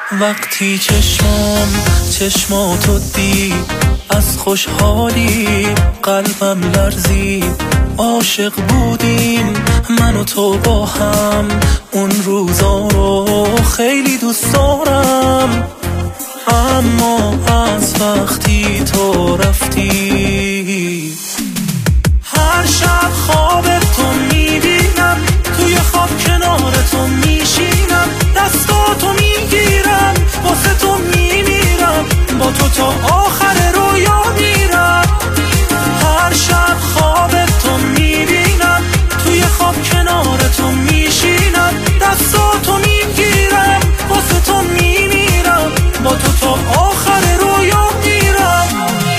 وقتی چشماتو دید از خوشحالی قلبم لرزید. عاشق بودیم من و تو با هم، اون روزا رو خیلی دوست دارم. اما از وقتی تو رفتی هر شب خواب تو میبینم، توی خواب کنار تو میشینم، دستاتو میگیرم واسه تو میمیرم، با تو تا آخر رویا میرم. هر شب خواب تو میبینم، توی خواب کنار تو میشینم، دستاتو میگیرم واسه تو میمیرم، با تو تا آخر رویا میرم.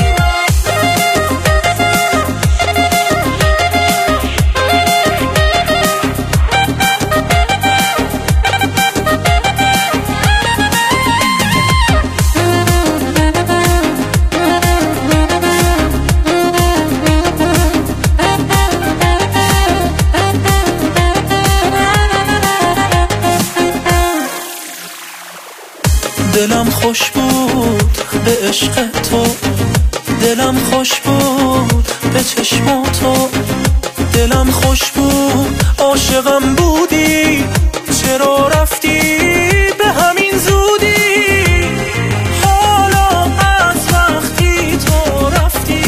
دلم خوش بود به عشق تو، دلم خوش بود به چشماتو، دلم خوش بود عاشقم بودی، چرا رفتی به همین زودی؟ حالا از وقتی تو رفتی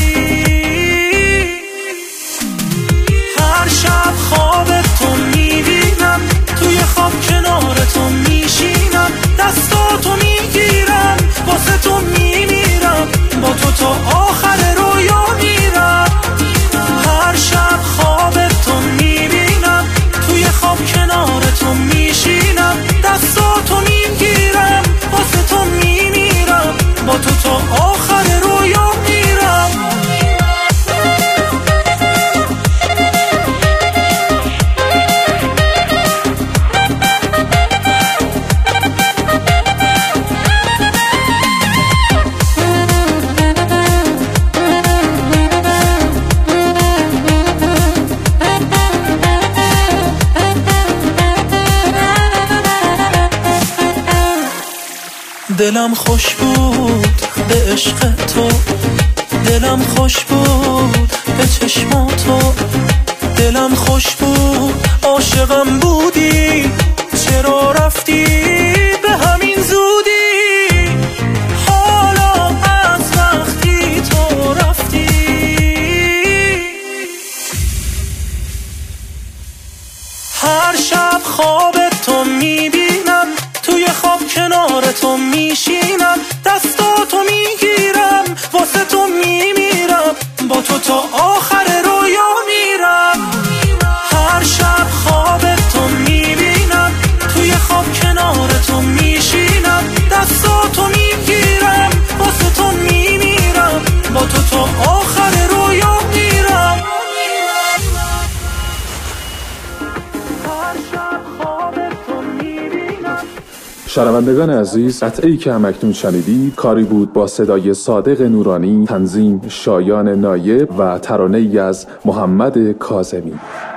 هر شب خواب تو میبینم، توی خواب کنار تو میشینم، دستاتو میگیرم واسه تو میمیرم، با تو تا آخر رویا میرم. هر شب خواب تو میبینم، توی خواب کنار تو میشینم، دستاتو میگیرم واسه تو میمیرم، با تو تا آخر رویا میرم. دلم خوش بود به عشق تو، دلم خوش بود به چشماتو، دلم خوش بود عاشقم بودی، چرا رفتی به همین زودی؟ حالا از وقتی تو رفتی هر شب خواب تو میبینم، توی خواب کنار تو میشینم، دستاتو میگیرم واسه تو میمیرم، با تو تا آخر رویا میرم. هر شب خواب تو میبینم، توی خواب کنار تو میشینم، دستاتو میگیرم واسه تو میمیرم، با تو تا آخر رویا میرم. هر شب خواب تو میبینم. شنوندگان عزیز، قطعه‌ای که همکنون شنیدید کاری بود با صدای صادق نورانی، تنظیم شایان نایب و ترانه‌ای از محمد کاظمی.